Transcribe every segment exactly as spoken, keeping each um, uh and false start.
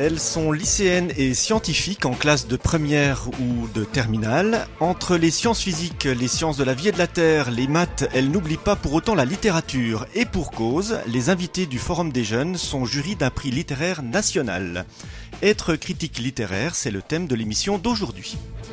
Elles sont lycéennes et scientifiques en classe de première ou de terminale. Entre les sciences physiques, les sciences de la vie et de la terre, les maths, elles n'oublient pas pour autant la littérature. Et pour cause, les invités du Forum des jeunes sont jury d'un prix littéraire national. Être critique littéraire, c'est le thème de l'émission d'aujourd'hui.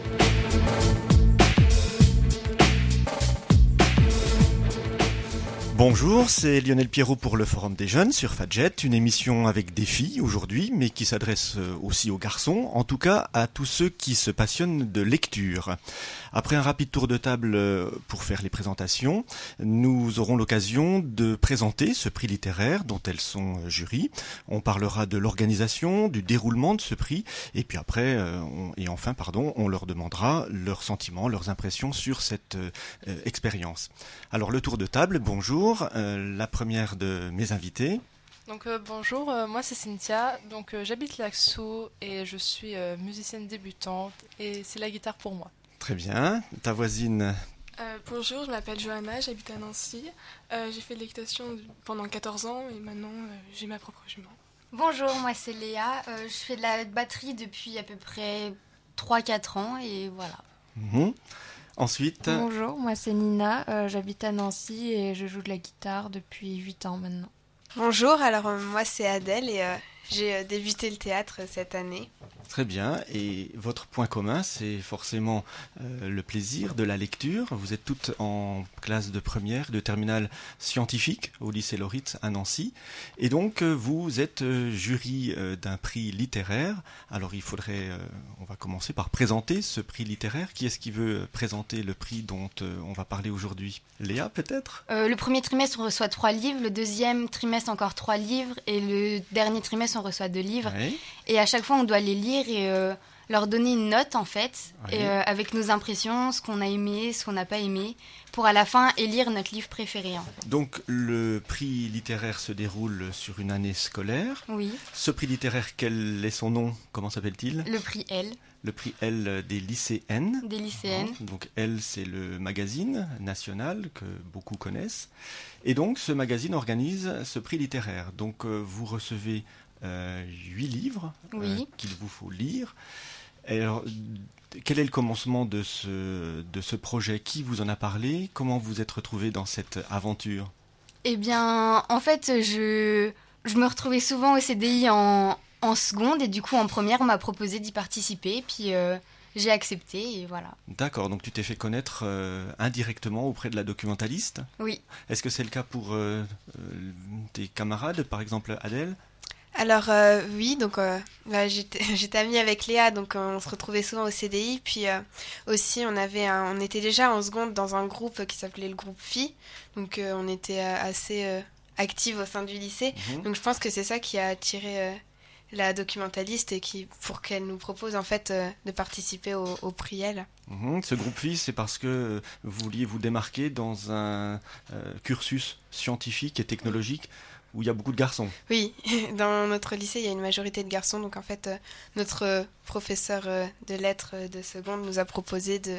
Bonjour, c'est Lionel Pierrot pour le Forum des Jeunes sur Fadjet, une émission avec des filles aujourd'hui, mais qui s'adresse aussi aux garçons, en tout cas à tous ceux qui se passionnent de lecture. Après un rapide tour de table pour faire les présentations, nous aurons l'occasion de présenter ce prix littéraire dont elles sont jury. On parlera de l'organisation, du déroulement de ce prix, et puis après, on, et enfin, pardon, on leur demandera leurs sentiments, leurs impressions sur cette euh, expérience. Alors le tour de table, bonjour. Euh, la première de mes invités. Donc euh, bonjour, euh, moi c'est Cynthia, donc euh, j'habite Laxou et je suis euh, musicienne débutante et c'est la guitare pour moi. Très bien, ta voisine. Euh, bonjour, je m'appelle Johanna, j'habite à Nancy. Euh, j'ai fait de l'équitation pendant quatorze ans et maintenant euh, j'ai ma propre jument. Bonjour, moi c'est Léa, euh, je fais de la batterie depuis à peu près trois quatre ans et voilà. Mmh. Ensuite... Bonjour, moi c'est Nina, euh, j'habite à Nancy et je joue de la guitare depuis huit ans maintenant. Bonjour, alors euh, moi c'est Adèle et euh, j'ai euh, débuté le théâtre cette année. Très bien, et votre point commun, c'est forcément euh, le plaisir de la lecture. Vous êtes toutes en classe de première, de terminale scientifique au lycée Loritz à Nancy. Et donc, euh, vous êtes euh, jury euh, d'un prix littéraire. Alors, il faudrait, euh, on va commencer par présenter ce prix littéraire. Qui est-ce qui veut présenter le prix dont euh, on va parler aujourd'hui ? Léa, peut-être ? euh, Le premier trimestre, on reçoit trois livres. Le deuxième trimestre, encore trois livres. Et le dernier trimestre, on reçoit deux livres. Oui. Et à chaque fois, on doit les lire et euh, leur donner une note en fait, oui. et, euh, avec nos impressions, ce qu'on a aimé, ce qu'on n'a pas aimé, pour à la fin élire notre livre préféré. En fait. Donc le prix littéraire se déroule sur une année scolaire. Oui. Ce prix littéraire, quel est son nom ? Comment s'appelle-t-il ? Le prix L. Le prix L des lycéennes. Des lycéennes. Donc L, c'est le magazine national que beaucoup connaissent. Et donc ce magazine organise ce prix littéraire. Donc euh, vous recevez euh, huit livres oui. euh, qu'il vous faut lire. Et alors, quel est le commencement de ce, de ce projet ? Qui vous en a parlé ? Comment vous êtes retrouvés dans cette aventure ? Eh bien, en fait, je, je me retrouvais souvent au C D I en, en seconde et du coup, en première, on m'a proposé d'y participer. Puis euh, j'ai accepté et voilà. D'accord, donc tu t'es fait connaître euh, indirectement auprès de la documentaliste ? Oui. Est-ce que c'est le cas pour euh, euh, tes camarades, par exemple Adèle ? Alors euh, oui, donc euh, bah, j'étais, j'étais amie avec Léa, donc euh, on se retrouvait souvent au C D I. Puis euh, aussi, on avait, un, on était déjà en seconde dans un groupe qui s'appelait le groupe Filles, donc euh, on était euh, assez euh, actives au sein du lycée. Mmh. Donc je pense que c'est ça qui a attiré euh, la documentaliste et qui, pour qu'elle nous propose en fait euh, de participer au, au prix L. Mmh. Ce groupe Filles, c'est parce que vous vouliez vous démarquer dans un euh, cursus scientifique et technologique où il y a beaucoup de garçons. Oui, dans notre lycée, il y a une majorité de garçons. Donc en fait, euh, notre euh, professeur euh, de lettres euh, de seconde nous a proposé de,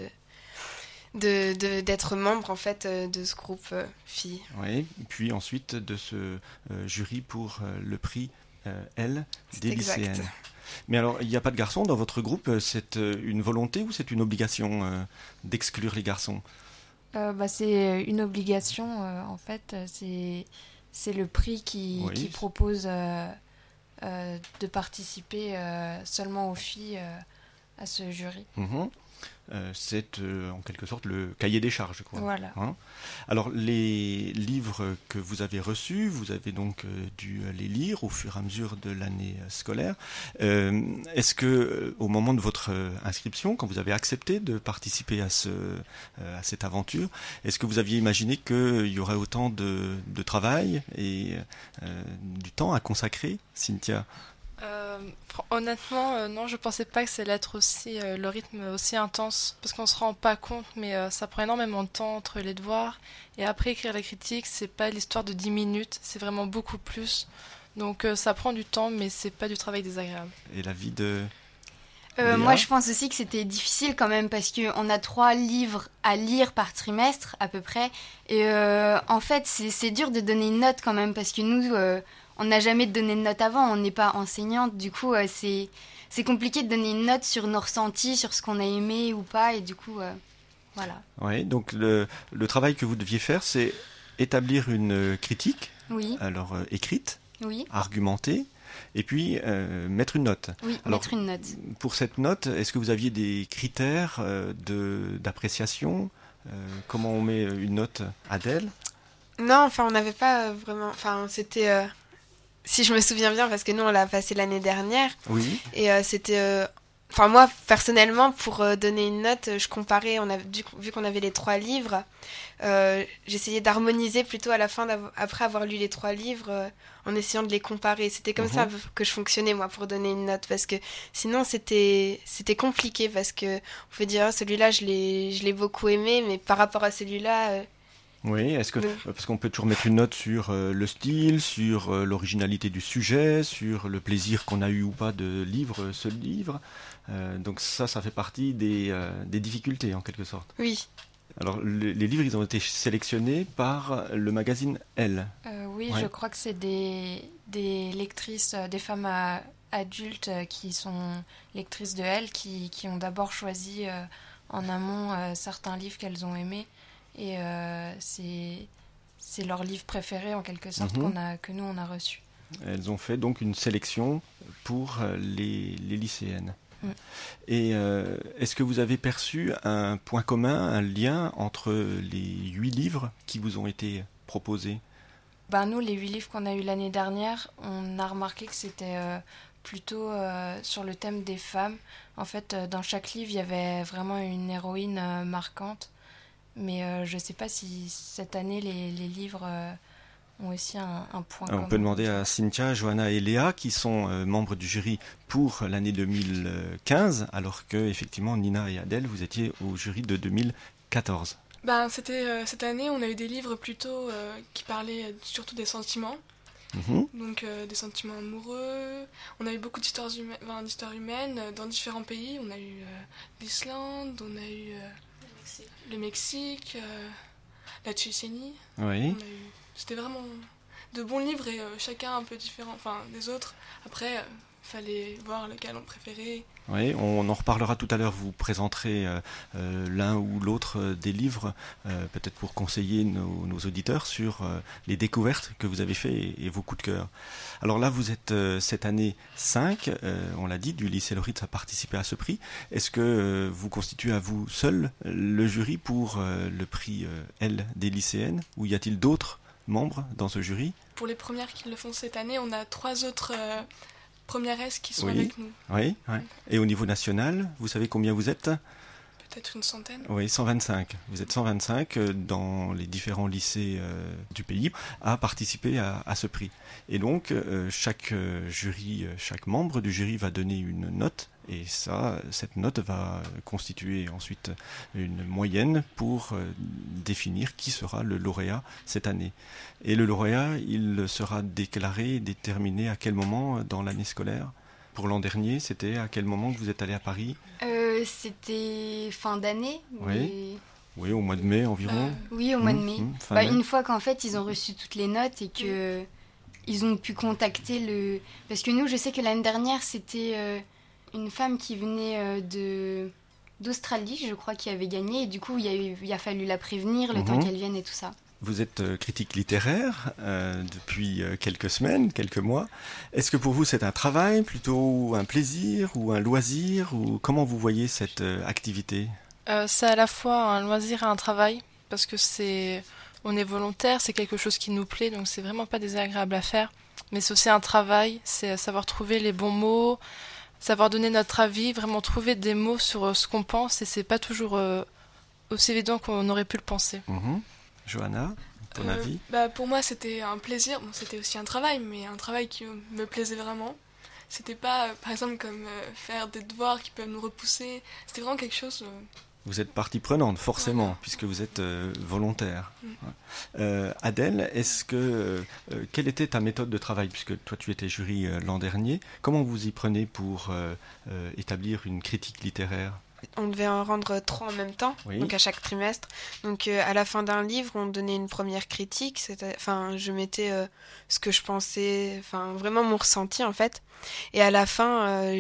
de, de, d'être membre en fait, euh, de ce groupe euh, filles. Oui, et puis ensuite de ce euh, jury pour euh, le prix euh, L des exact. Lycéennes. Mais alors, il n'y a pas de garçons dans votre groupe ? C'est une volonté ou c'est une obligation euh, d'exclure les garçons ? euh, bah, C'est une obligation, euh, en fait. C'est... C'est le prix qui, oui. qui propose euh, euh, de participer euh, seulement aux filles euh, à ce jury. Mmh. Euh, c'est euh, en quelque sorte le cahier des charges, quoi. Voilà. Hein ? Alors les livres que vous avez reçus, vous avez donc euh, dû les lire au fur et à mesure de l'année scolaire. Euh, est-ce que euh, au moment de votre euh, inscription, quand vous avez accepté de participer à, ce, euh, à cette aventure, est-ce que vous aviez imaginé qu'il y aurait autant de, de travail et euh, du temps à consacrer, Cynthia ? Euh, honnêtement, euh, non, je pensais pas que ça allait être aussi euh, le rythme aussi intense, parce qu'on se rend pas compte, mais euh, ça prend énormément de temps entre les devoirs et après écrire la critique, c'est pas l'histoire de dix minutes, c'est vraiment beaucoup plus. Donc euh, ça prend du temps, mais c'est pas du travail désagréable. Et la vie de Euh, moi, je pense aussi que c'était difficile quand même parce qu'on a trois livres à lire par trimestre à peu près. Et euh, en fait, c'est, c'est dur de donner une note quand même parce que nous, euh, on n'a jamais donné de note avant, on n'est pas enseignante, du coup, euh, c'est, c'est compliqué de donner une note sur nos ressentis, sur ce qu'on a aimé ou pas, et du coup, euh, voilà. Oui, donc le, le travail que vous deviez faire, c'est établir une critique, oui. alors euh, écrite, oui. argumentée, et puis euh, mettre une note. Oui, alors, mettre une note. Pour cette note, est-ce que vous aviez des critères euh, de, d'appréciation ? euh, Comment on met une note, Adèle ? Non, enfin, on n'avait pas vraiment... Enfin, c'était... Euh, si je me souviens bien, parce que nous, on l'a passé l'année dernière. Oui. Et euh, c'était... Euh, enfin, moi, personnellement, pour euh, donner une note, je comparais, on a, du, vu qu'on avait les trois livres, euh, j'essayais d'harmoniser plutôt à la fin, après avoir lu les trois livres, euh, en essayant de les comparer. C'était comme mmh. ça que je fonctionnais, moi, pour donner une note. Parce que sinon, c'était, c'était compliqué, parce que on peut dire, oh, celui-là, je l'ai, je l'ai beaucoup aimé, mais par rapport à celui-là... Euh, Oui, est-ce que, parce qu'on peut toujours mettre une note sur euh, le style, sur euh, l'originalité du sujet, sur le plaisir qu'on a eu ou pas de lire ce livre. Euh, donc ça, ça fait partie des, euh, des difficultés en quelque sorte. Oui. Alors le, les livres, ils ont été sélectionnés par le magazine Elle. Euh, oui, ouais. Je crois que c'est des, des lectrices, des femmes à, adultes qui sont lectrices de Elle, qui, qui ont d'abord choisi euh, en amont euh, certains livres qu'elles ont aimés. Et euh, c'est, c'est leur livre préféré, en quelque sorte, mmh. qu'on a, que nous, on a reçu. Elles ont fait donc une sélection pour les, les lycéennes. Mmh. Et euh, est-ce que vous avez perçu un point commun, un lien entre les huit livres qui vous ont été proposés ? Ben, nous, les huit livres qu'on a eus l'année dernière, on a remarqué que c'était euh, plutôt euh, sur le thème des femmes. En fait, euh, dans chaque livre, il y avait vraiment une héroïne euh, marquante. Mais euh, je ne sais pas si cette année, les, les livres euh, ont aussi un, un point Alors, commun. On peut demander à Cynthia, Johanna et Léa, qui sont euh, membres du jury pour l'année deux mille quinze, alors que effectivement Nina et Adèle, vous étiez au jury de deux mille quatorze. Ben, c'était, euh, cette année, on a eu des livres plutôt euh, qui parlaient surtout des sentiments. Mmh. Donc euh, des sentiments amoureux. On a eu beaucoup d'histoires, huma- enfin, d'histoires humaines dans différents pays. On a eu euh, l'Islande, on a eu... Euh, le Mexique, euh, la Tchétchénie. Oui. On a eu, c'était vraiment de bons livres et euh, chacun un peu différent, enfin des autres. Après, il euh, fallait voir lequel on préférait. Oui, on en reparlera tout à l'heure. Vous présenterez euh, euh, l'un ou l'autre euh, des livres, euh, peut-être pour conseiller nos, nos auditeurs sur euh, les découvertes que vous avez faites et, et vos coups de cœur. Alors là, vous êtes euh, cette année cinq, euh, on l'a dit, du lycée Loritz à participer à ce prix. Est-ce que euh, vous constituez à vous seul le jury pour euh, le prix euh, L des lycéennes, ou y a-t-il d'autres membres dans ce jury ? Pour les premières qui le font cette année, on a trois autres... Euh, Première S qui sont oui. avec nous. Oui, oui. Et au niveau national, vous savez combien vous êtes ? Peut-être une centaine. Oui, cent vingt-cinq. Vous êtes cent vingt-cinq dans les différents lycées euh, du pays à participer à, à ce prix. Et donc, euh, chaque euh, jury, chaque membre du jury va donner une note. Et ça, cette note va constituer ensuite une moyenne pour euh, définir qui sera le lauréat cette année. Et le lauréat, il sera déclaré, déterminé à quel moment dans l'année scolaire ? Pour l'an dernier, c'était à quel moment que vous êtes allé à Paris ? euh, C'était fin d'année. Oui. Mais... Oui, au mois de mai environ. Euh, oui, au mois mmh, de mai. Mmh, bah, mai. Une fois qu'en fait, ils ont reçu toutes les notes et que... Ils ont pu contacter le... Parce que nous, je sais que l'année dernière, c'était... Euh... une femme qui venait euh, de d'Australie, je crois, qui avait gagné. Et du coup, il y a, eu, il a fallu la prévenir, le mmh. temps qu'elle vienne et tout ça. Vous êtes euh, critique littéraire euh, depuis euh, quelques semaines, quelques mois. Est-ce que pour vous, c'est un travail, plutôt un plaisir ou un loisir, ou comment vous voyez cette euh, activité ? euh, C'est à la fois un loisir et un travail, parce que c'est, on est volontaire, c'est quelque chose qui nous plaît, donc c'est vraiment pas désagréable à faire. Mais c'est aussi un travail, c'est savoir trouver les bons mots, savoir donner notre avis, vraiment trouver des mots sur ce qu'on pense, et c'est pas toujours euh, aussi évident qu'on aurait pu le penser. Mmh. Johanna, ton euh, avis ? bah, Pour moi, c'était un plaisir. Bon, c'était aussi un travail, mais un travail qui me plaisait vraiment. C'était pas, euh, par exemple, comme euh, faire des devoirs qui peuvent nous repousser. C'était vraiment quelque chose... Euh... Vous êtes partie prenante, forcément, voilà. Puisque vous êtes euh, volontaire. Mm. Euh, Adèle, est-ce que euh, quelle était ta méthode de travail, puisque toi tu étais jury euh, l'an dernier ? Comment vous y prenez pour euh, euh, établir une critique littéraire ? on devait en rendre trois en même temps, oui. donc à chaque trimestre. Donc euh, à la fin d'un livre, on donnait une première critique. Enfin, je mettais euh, ce que je pensais, enfin vraiment mon ressenti en fait. Et à la fin, euh,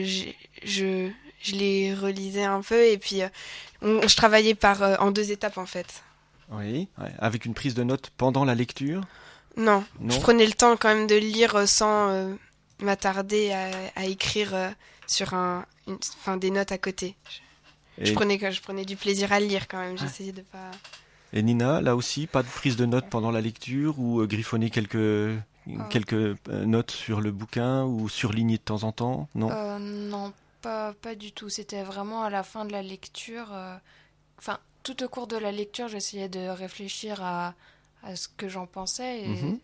je je les relisais un peu et puis euh, on, je travaillais par euh, en deux étapes en fait. Oui, ouais. Avec une prise de notes pendant la lecture. Non, non, je prenais le temps quand même de lire sans euh, m'attarder à, à écrire euh, sur un, une, enfin des notes à côté. Je, je prenais je prenais du plaisir à le lire quand même. J'essayais de pas. Et Nina, là aussi, pas de prise de notes pendant la lecture ou euh, griffonner quelques euh... quelques euh, notes sur le bouquin ou surligner de temps en temps, non euh, Non, pas pas du tout. C'était vraiment à la fin de la lecture. Enfin, euh, tout au cours de la lecture, j'essayais de réfléchir à à ce que j'en pensais et, mmh.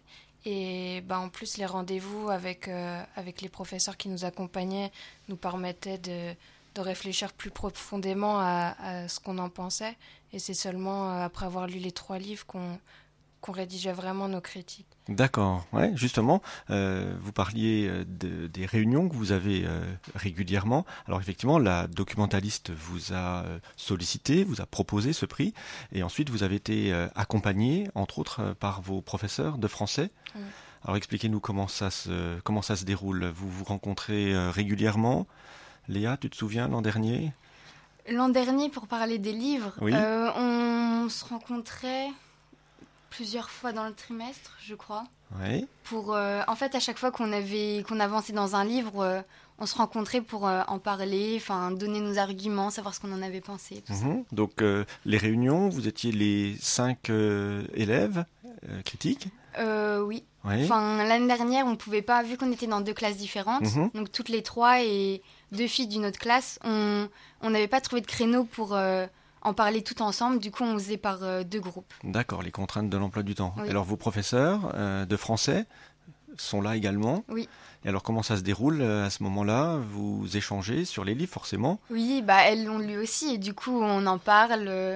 et bah, en plus les rendez-vous avec, euh, avec les professeurs qui nous accompagnaient nous permettaient de, de réfléchir plus profondément à, à ce qu'on en pensait et c'est seulement euh, après avoir lu les trois livres qu'on, qu'on rédigeait vraiment nos critiques. D'accord, ouais, justement, euh, vous parliez de, des réunions que vous avez euh, régulièrement. Alors effectivement, la documentaliste vous a sollicité, vous a proposé ce prix, et ensuite vous avez été euh, accompagné, entre autres, euh, par vos professeurs de français. Mmh. Alors expliquez-nous comment ça se comment ça se déroule. Vous vous rencontrez euh, régulièrement. Léa, tu te souviens l'an dernier ? L'an dernier, pour parler des livres, oui. euh, on se rencontrait plusieurs fois dans le trimestre, je crois. Oui. Pour, euh, en fait, à chaque fois qu'on avait, qu'on avançait dans un livre, euh, on se rencontrait pour euh, en parler, enfin, donner nos arguments, savoir ce qu'on en avait pensé. Tout mmh. ça. Donc, euh, les réunions, vous étiez les cinq euh, élèves euh, critiques euh, Oui. Oui. Enfin, l'année dernière, on ne pouvait pas, vu qu'on était dans deux classes différentes, mmh. donc toutes les trois et deux filles d'une autre classe, on n'avait pas trouvé de créneau pour... Euh, en parler tout ensemble, du coup on faisait par euh, deux groupes. D'accord, les contraintes de l'emploi du temps. Oui. Alors vos professeurs euh, de français sont là également. Oui. Et alors comment ça se déroule à ce moment-là ? Vous échangez sur les livres forcément ? Oui, bah elles l'ont lu aussi et du coup on en parle. Euh,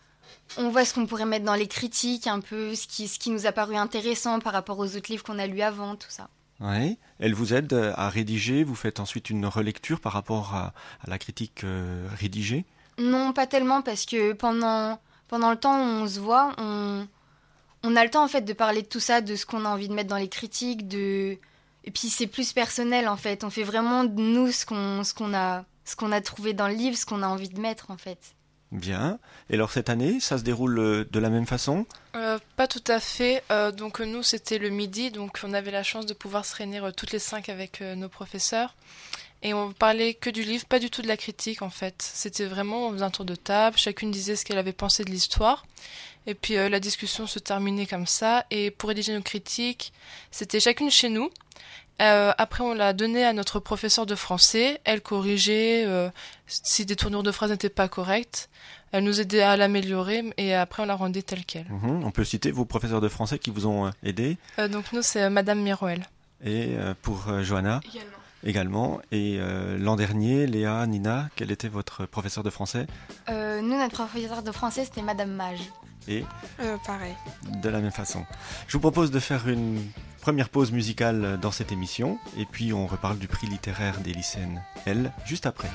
on voit ce qu'on pourrait mettre dans les critiques, un peu ce qui, ce qui nous a paru intéressant par rapport aux autres livres qu'on a lus avant, tout ça. Oui, elles vous aident à rédiger, vous faites ensuite une relecture par rapport à, à la critique euh, rédigée ? Non, pas tellement, parce que pendant, pendant le temps où on se voit, on, on a le temps en fait de parler de tout ça, de ce qu'on a envie de mettre dans les critiques, de... et puis c'est plus personnel en fait. On fait vraiment de nous ce qu'on, ce qu'on a, ce qu'on a trouvé dans le livre, ce qu'on a envie de mettre en fait. Bien. Et alors cette année, ça se déroule de la même façon ? euh, Pas tout à fait. Euh, donc nous, c'était le midi, donc on avait la chance de pouvoir se réunir euh, toutes les cinq avec euh, nos professeurs. Et on parlait que du livre, pas du tout de la critique en fait. C'était vraiment, on faisait un tour de table, chacune disait ce qu'elle avait pensé de l'histoire. Et puis euh, la discussion se terminait comme ça. Et pour rédiger nos critiques, c'était chacune chez nous. Euh, après, on l'a donné à notre professeure de français. Elle corrigeait euh, si des tournures de phrases n'étaient pas correctes. Elle nous aidait à l'améliorer et après on la rendait telle quelle. Mmh, on peut citer vos professeurs de français qui vous ont euh, aidé. Euh, donc nous, c'est euh, Madame Miroel. Et euh, pour euh, Johanna Également. Également. Et euh, l'an dernier, Léa, Nina, quel était votre professeur de français ? euh, Nous, notre professeur de français, c'était Madame Mage. Et euh, pareil. De la même façon. Je vous propose de faire une première pause musicale dans cette émission. Et puis on reparle du prix littéraire des lycéennes, elle, juste après.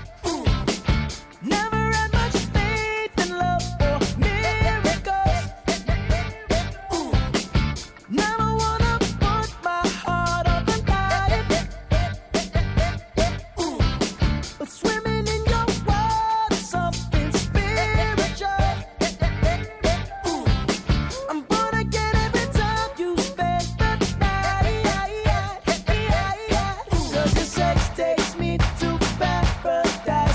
Takes me to paradise.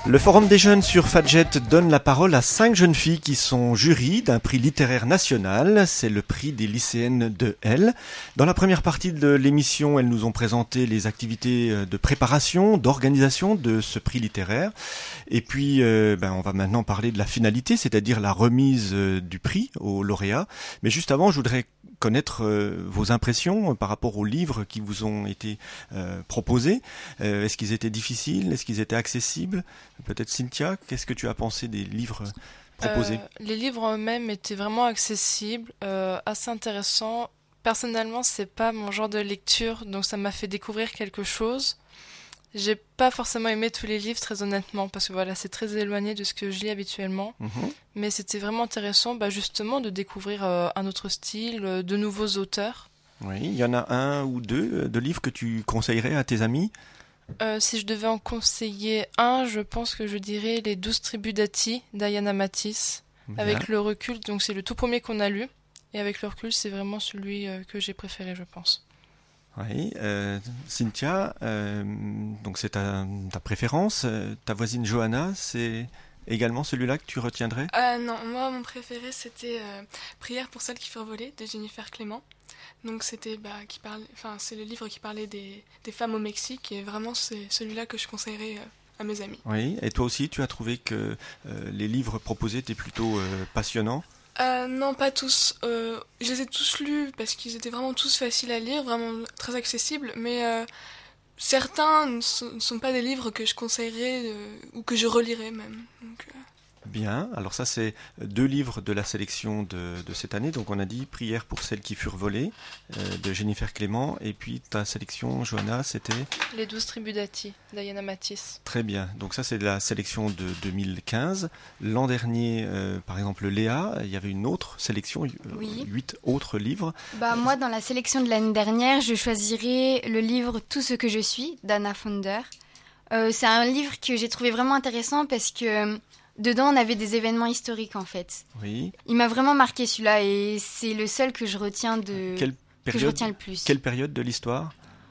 Le Forum des jeunes sur Fadjet donne la parole à cinq jeunes filles qui sont jury d'un prix littéraire national. C'est le prix des lycéennes de L. Dans la première partie de l'émission, elles nous ont présenté les activités de préparation, d'organisation de ce prix littéraire. Et puis, euh, ben, on va maintenant parler de la finalité, c'est-à-dire la remise euh, du prix aux lauréats. Mais juste avant, je voudrais connaître euh, vos impressions euh, par rapport aux livres qui vous ont été euh, proposés. Euh, est-ce qu'ils étaient difficiles? Est-ce qu'ils étaient accessibles? Peut-être Cynthia, qu'est-ce que tu as pensé des livres proposés? euh, Les livres eux-mêmes étaient vraiment accessibles, euh, assez intéressants. Personnellement, c'est pas mon genre de lecture, donc ça m'a fait découvrir quelque chose. J'ai pas forcément aimé tous les livres, très honnêtement, parce que voilà, c'est très éloigné de ce que je lis habituellement. Mmh. Mais c'était vraiment intéressant, bah, justement, de découvrir euh, un autre style, euh, de nouveaux auteurs. Oui, il y en a un ou deux de livres que tu conseillerais à tes amis? euh, Si je devais en conseiller un, je pense que je dirais Les douze tribus d'Ati, d'Ayana Matisse. Bien. Avec le recul, donc c'est le tout premier qu'on a lu. Et avec le recul, c'est vraiment celui euh, que j'ai préféré, je pense. Oui, euh, Cynthia, euh, donc c'est ta, ta préférence. Ta voisine Johanna, c'est également celui-là que tu retiendrais? euh, Non, moi mon préféré c'était euh, Prière pour celles qui furent volées de Jennifer Clément. Donc c'était bah, qui parle, enfin c'est le livre qui parlait des, des femmes au Mexique et vraiment c'est celui-là que je conseillerais euh, à mes amis. Oui, et toi aussi tu as trouvé que euh, les livres proposés étaient plutôt euh, passionnants? Euh, non, pas tous. Euh, je les ai tous lus parce qu'ils étaient vraiment tous faciles à lire, vraiment très accessibles, mais euh, certains ne sont, ne sont pas des livres que je conseillerais euh, ou que je relirais même. Donc, euh... Bien, alors ça c'est deux livres de la sélection de, de cette année. Donc on a dit Prière pour celles qui furent volées euh, de Jennifer Clément, et puis ta sélection, Johanna, c'était Les douze tribus d'Ati, d'Ayana Matisse. Très bien, donc ça c'est de la sélection de deux mille quinze. L'an dernier, euh, par exemple Léa, il y avait une autre sélection, oui. huit autres livres. Bah, moi dans la sélection de l'année dernière, je choisirais le livre Tout ce que je suis d'Anna Fonder. Euh, c'est un livre que j'ai trouvé vraiment intéressant parce que dedans, on avait des événements historiques, en fait. Oui. Il m'a vraiment marqué, celui-là, et c'est le seul que je retiens, de... Quelle période, que je retiens le plus. Quelle période de l'histoire?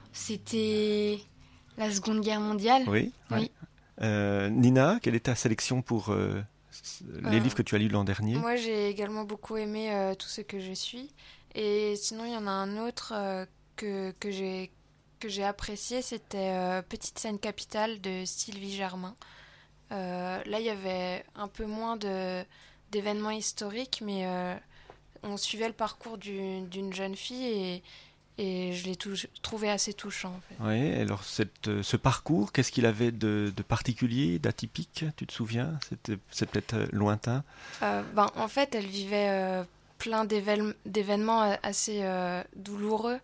C'était la Seconde Guerre mondiale. Oui. Oui. Ouais. Euh, Nina, quelle est ta sélection pour euh, les euh, livres que tu as lus l'an dernier? Moi, j'ai également beaucoup aimé euh, Tout ce que je suis. Et sinon, il y en a un autre euh, que, que, j'ai, que j'ai apprécié, c'était euh, Petite scène capitale de Sylvie Germain. Euh, là, il y avait un peu moins de, d'événements historiques, mais euh, on suivait le parcours d'une, d'une jeune fille et, et je l'ai touch, trouvé assez touchant. En fait. Oui, alors cette, ce parcours, qu'est-ce qu'il avait de, de particulier, d'atypique, tu te souviens? C'était, c'est peut-être lointain. euh, ben, En fait, elle vivait euh, plein d'événements, d'événements assez euh, douloureux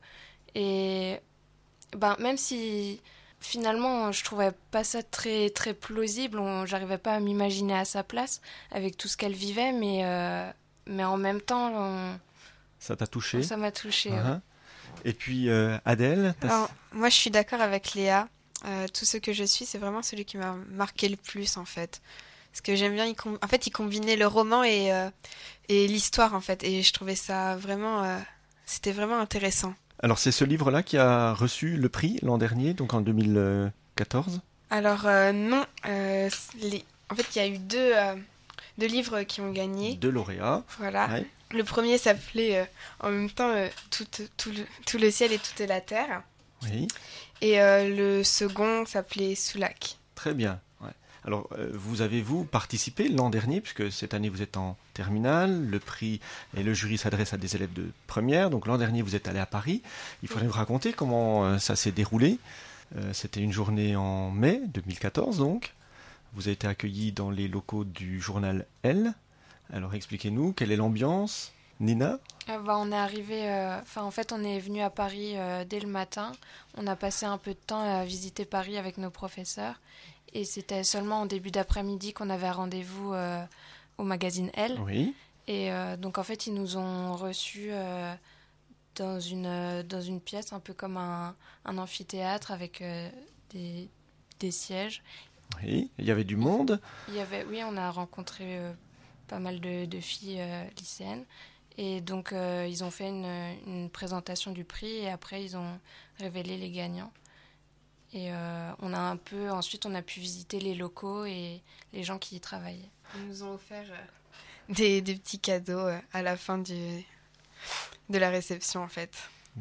et ben, même si... Finalement, je trouvais pas ça très très plausible. On, j'arrivais pas à m'imaginer à sa place avec tout ce qu'elle vivait, mais euh, mais en même temps, on, ça t'a touché. Ça m'a touché. Uh-huh. Ouais. Et puis euh, Adèle. Alors, moi, je suis d'accord avec Léa. Euh, tout ce que je suis, c'est vraiment celui qui m'a marqué le plus en fait. Parce que j'aime bien, il com... en fait, il combinait le roman et euh, et l'histoire en fait, et je trouvais ça vraiment, euh, c'était vraiment intéressant. Alors c'est ce livre-là qui a reçu le prix l'an dernier, donc en deux mille quatorze? Alors euh, non, euh, les... en fait il y a eu deux, euh, deux livres qui ont gagné. Deux lauréats. Voilà. Ouais. Le premier s'appelait euh, en même temps euh, tout, tout, le, tout le ciel et toute la terre. Oui. Et euh, le second s'appelait Soulac. Très bien. Ouais. Alors, euh, vous avez, vous, participé l'an dernier, puisque cette année vous êtes en terminale, le prix et le jury s'adresse à des élèves de première, donc l'an dernier vous êtes allé à Paris. Il faudrait nous raconter comment euh, ça s'est déroulé. Euh, c'était une journée en mai deux mille quatorze, donc. Vous avez été accueillis dans les locaux du journal Elle. Alors, expliquez-nous, quelle est l'ambiance? Nina? euh, bah, On est arrivé, enfin euh, en fait on est venu à Paris euh, dès le matin. On a passé un peu de temps à visiter Paris avec nos professeurs. Et c'était seulement en début d'après-midi qu'on avait rendez-vous euh, au magazine Elle. Oui. Et euh, donc en fait, ils nous ont reçus euh, dans, une, euh, dans une pièce un peu comme un, un amphithéâtre avec euh, des, des sièges. Oui, il y avait du monde. Il y avait, oui, on a rencontré euh, pas mal de, de filles euh, lycéennes. Et donc, euh, ils ont fait une, une présentation du prix et après, ils ont révélé les gagnants. Et euh, on a un peu, ensuite, on a pu visiter les locaux et les gens qui y travaillaient. Ils nous ont offert euh, des, des petits cadeaux euh, à la fin du, de la réception, en fait.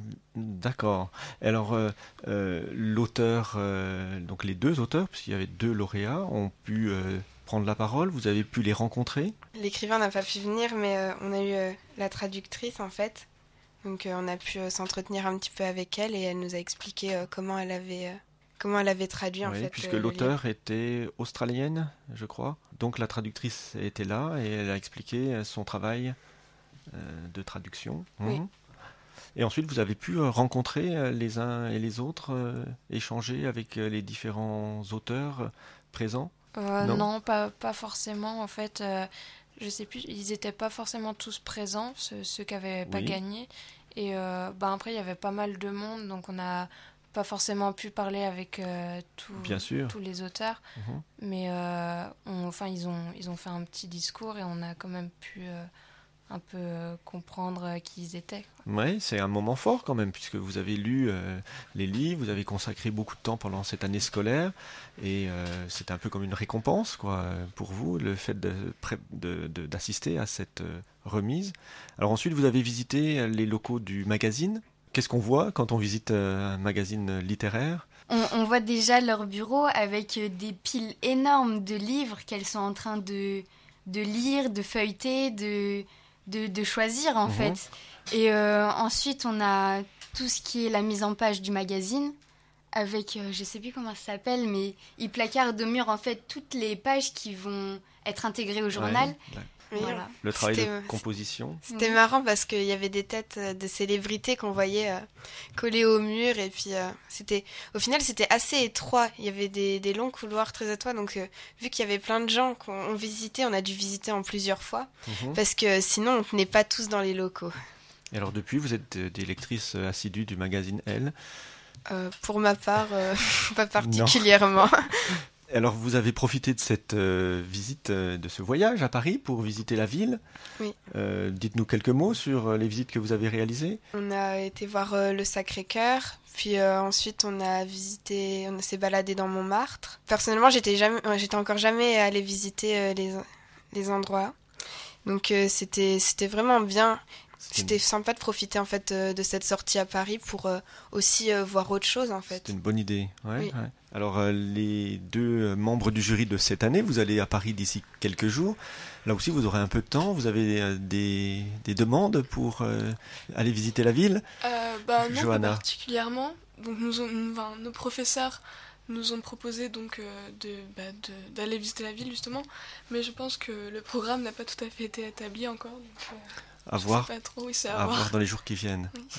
D'accord. Alors, euh, euh, l'auteur, euh, donc les deux auteurs, puisqu'il y avait deux lauréats, ont pu euh, prendre la parole. Vous avez pu les rencontrer? L'écrivain n'a pas pu venir, mais euh, on a eu euh, la traductrice, en fait. Donc, euh, on a pu euh, s'entretenir un petit peu avec elle et elle nous a expliqué euh, comment elle avait... Euh, comment elle avait traduit, en oui, fait. Puisque euh, l'auteur était australienne, je crois. Donc, la traductrice était là et elle a expliqué son travail euh, de traduction. Oui. Mmh. Et ensuite, vous avez pu rencontrer les uns et les autres, euh, échanger avec les différents auteurs euh, présents? euh, Non, non pas, pas forcément. En fait, euh, je sais plus, ils n'étaient pas forcément tous présents, ceux, ceux qui n'avaient pas oui. gagné. Et euh, bah, après, il y avait pas mal de monde, donc on n'a pas forcément pu parler avec euh, tout, Bien sûr. tous les auteurs. Mmh. Mais euh, on, enfin, ils, ont, ils ont fait un petit discours et on a quand même pu... Euh, un peu euh, comprendre euh, qui ils étaient. Oui, c'est un moment fort quand même, puisque vous avez lu euh, les livres, vous avez consacré beaucoup de temps pendant cette année scolaire, et euh, c'est un peu comme une récompense quoi, pour vous, le fait de, de, de, d'assister à cette euh, remise. Alors ensuite, vous avez visité les locaux du magazine. Qu'est-ce qu'on voit quand on visite euh, un magazine littéraire? On, on voit déjà leur bureau avec des piles énormes de livres qu'elles sont en train de, de lire, de feuilleter, de... De, de choisir en mmh. fait. Et euh, ensuite, on a tout ce qui est la mise en page du magazine avec, euh, je sais plus comment ça s'appelle, mais ils placardent au mur en fait toutes les pages qui vont être intégrées au journal. Ouais, oui, voilà. Le travail c'était, de composition. C'était mmh. marrant parce qu'il y avait des têtes de célébrités qu'on voyait euh, collées au mur et puis euh, c'était, au final c'était assez étroit. Il y avait des, des longs couloirs très étroits donc euh, vu qu'il y avait plein de gens qu'on visitait, on a dû visiter en plusieurs fois mmh. parce que sinon on n'est pas tous dans les locaux. Et alors depuis vous êtes des lectrices assidues du magazine Elle? euh, Pour ma part, euh, pas particulièrement. Alors, vous avez profité de cette euh, visite, euh, de ce voyage à Paris pour visiter la ville. Oui. Euh, dites-nous quelques mots sur euh, les visites que vous avez réalisées. On a été voir euh, le Sacré-Cœur, puis euh, ensuite on a visité, on s'est baladé dans Montmartre. Personnellement, j'étais jamais, j'étais encore jamais allée visiter euh, les les endroits, donc euh, c'était c'était vraiment bien. C'était, C'était une... sympa de profiter en fait euh, de cette sortie à Paris pour euh, aussi euh, voir autre chose en fait. C'était une bonne idée. Ouais, oui. ouais. Alors euh, les deux membres du jury de cette année, vous allez à Paris d'ici quelques jours. Là aussi, vous aurez un peu de temps. Vous avez euh, des, des demandes pour euh, aller visiter la ville. euh, bah, Non, Johanna. Pas particulièrement. Donc nous ont, enfin, nos professeurs nous ont proposé donc euh, de, bah, de, d'aller visiter la ville justement, mais je pense que le programme n'a pas tout à fait été établi encore. Donc, euh... À voir, pas trop, oui, c'est à, à voir. voir dans les jours qui viennent. Oui.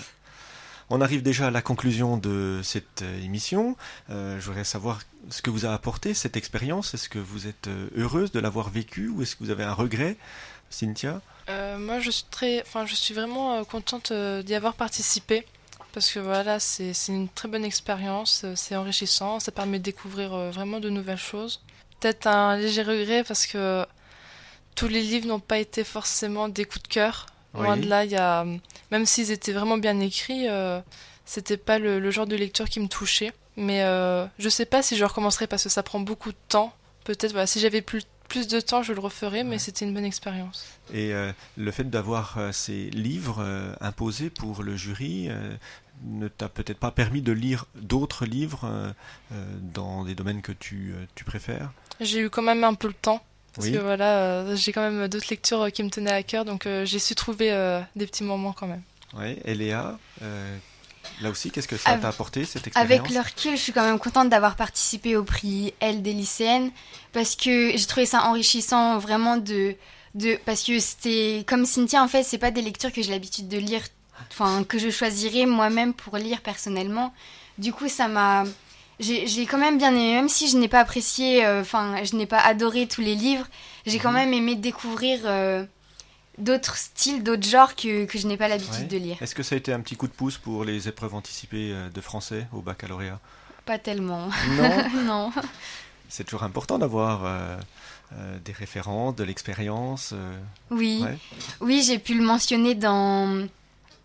On arrive déjà à la conclusion de cette émission. Euh, je voudrais savoir ce que vous a apporté cette expérience. Est-ce que vous êtes heureuse de l'avoir vécue ou est-ce que vous avez un regret, Cynthia? euh, Moi, je suis très, enfin, je suis vraiment contente d'y avoir participé parce que voilà, c'est, c'est une très bonne expérience, c'est enrichissant, ça permet de découvrir vraiment de nouvelles choses. Peut-être un léger regret parce que tous les livres n'ont pas été forcément des coups de cœur. Oui. Loin de là, il y a, même s'ils étaient vraiment bien écrits, euh, c'était pas le, le genre de lecture qui me touchait. Mais euh, je sais pas si je recommencerai parce que ça prend beaucoup de temps. Peut-être, voilà, si j'avais plus, plus de temps, je le referais, mais ouais. C'était une bonne expérience. Et euh, le fait d'avoir euh, ces livres euh, imposés pour le jury euh, ne t'a peut-être pas permis de lire d'autres livres euh, euh, dans des domaines que tu, euh, tu préfères? J'ai eu quand même un peu le temps. Parce oui. que voilà, euh, j'ai quand même d'autres lectures qui me tenaient à cœur, donc euh, j'ai su trouver euh, des petits moments quand même. Oui, et Léa, euh, là aussi, qu'est-ce que ça t'a apporté, cette expérience? Avec le recul, je suis quand même contente d'avoir participé au prix Elle des lycéennes, parce que j'ai trouvé ça enrichissant vraiment de... de parce que c'était, comme Cynthia, en fait, c'est pas des lectures que j'ai l'habitude de lire, enfin, que je choisirais moi-même pour lire personnellement. Du coup, ça m'a... J'ai, j'ai quand même bien aimé, même si je n'ai pas apprécié, enfin, euh, je n'ai pas adoré tous les livres, j'ai mmh. quand même aimé découvrir euh, d'autres styles, d'autres genres que, que je n'ai pas l'habitude ouais. de lire. Est-ce que ça a été un petit coup de pouce pour les épreuves anticipées de français au baccalauréat? Pas tellement. Non. Non. C'est toujours important d'avoir euh, euh, des références, de l'expérience. Euh... Oui. Ouais. Oui, j'ai pu le mentionner dans...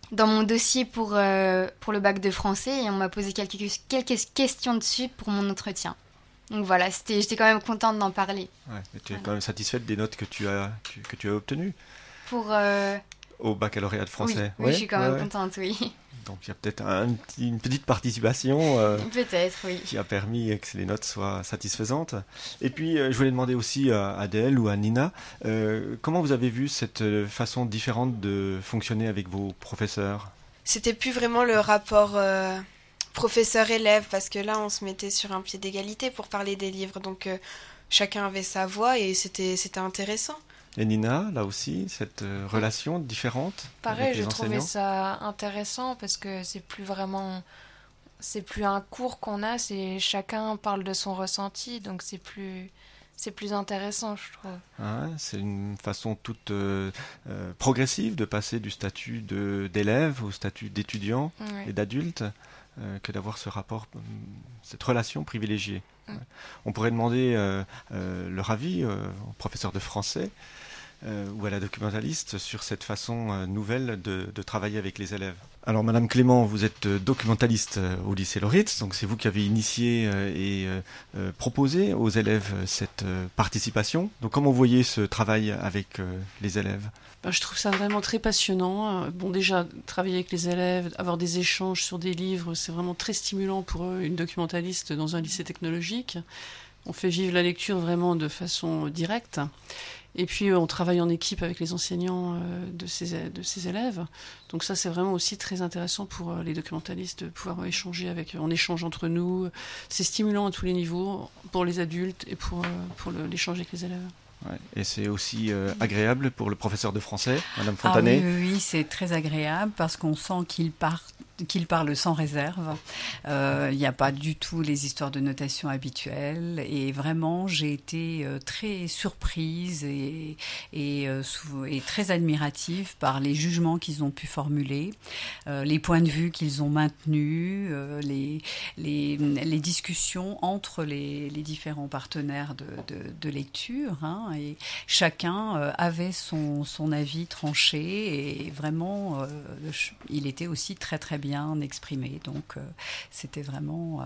dans mon dossier pour, euh, pour le bac de français et on m'a posé quelques, quelques questions dessus pour mon entretien. Donc voilà, c'était, j'étais quand même contente d'en parler. Ouais, mais tu es voilà. quand même satisfaite des notes que tu as, que, que tu as obtenues Pour, euh... au baccalauréat de français. Oui, oui, ouais, je suis quand ouais, même ouais. contente, oui. Donc il y a peut-être un petit, une petite participation euh, peut-être, oui. qui a permis que les notes soient satisfaisantes. Et puis euh, je voulais demander aussi à Adèle ou à Nina, euh, comment vous avez vu cette façon différente de fonctionner avec vos professeurs ? C'était plus vraiment le rapport euh, professeur-élève, parce que là on se mettait sur un pied d'égalité pour parler des livres, donc euh, chacun avait sa voix et c'était, c'était intéressant. Et Nina, là aussi, cette euh, relation différente Pareil, avec les je trouvais enseignants ? ça intéressant parce que c'est plus vraiment, c'est plus un cours qu'on a, c'est chacun parle de son ressenti, donc c'est plus, c'est plus intéressant, je trouve. Ah, c'est une façon toute euh, euh, progressive de passer du statut de, d'élève au statut d'étudiant Ouais. et d'adulte, euh, que d'avoir ce rapport, euh, cette relation privilégiée. Mm. Ouais. On pourrait demander euh, euh, leur avis euh, au professeur de français euh, ou à la documentaliste sur cette façon euh, nouvelle de, de travailler avec les élèves. Alors Madame Clément, vous êtes documentaliste au lycée Loritz, donc c'est vous qui avez initié euh, et euh, proposé aux élèves cette euh, participation. Donc comment vous voyez ce travail avec euh, les élèves ? Ben, je trouve ça vraiment très passionnant. Bon, déjà, travailler avec les élèves, avoir des échanges sur des livres, c'est vraiment très stimulant pour une documentaliste dans un lycée technologique. On fait vivre la lecture vraiment de façon directe. Et puis, on travaille en équipe avec les enseignants de ces, de ces élèves. Donc ça, c'est vraiment aussi très intéressant pour les documentalistes de pouvoir échanger avec, on échange entre nous. C'est stimulant à tous les niveaux, pour les adultes et pour, pour le, l'échange avec les élèves. Ouais. Et c'est aussi euh, agréable pour le professeur de français, Madame Fontanet. Ah oui, oui, oui, c'est très agréable parce qu'on sent qu'il part qu'il parle sans réserve. Euh, il n'y a pas du tout les histoires de notation habituelles et vraiment j'ai été euh, très surprise et, et, euh, sous, et très admirative par les jugements qu'ils ont pu formuler, euh, les points de vue qu'ils ont maintenus, euh, les, les, les discussions entre les, les différents partenaires de, de, de lecture, hein, et chacun euh, avait son, son avis tranché et vraiment euh, il était aussi très très bien bien exprimé. Donc, euh, c'était vraiment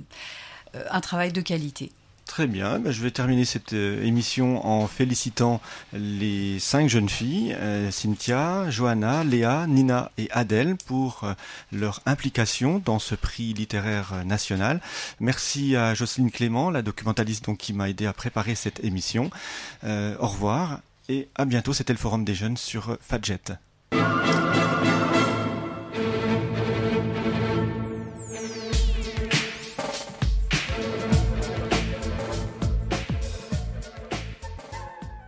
euh, un travail de qualité. Très bien, ben, je vais terminer cette euh, émission en félicitant les cinq jeunes filles, euh, Cynthia, Johanna, Léa, Nina et Adèle, pour euh, leur implication dans ce prix littéraire national. Merci à Jocelyne Clément, la documentaliste donc, qui m'a aidé à préparer cette émission. Euh, au revoir et à bientôt, c'était le Forum des Jeunes sur Fadjet.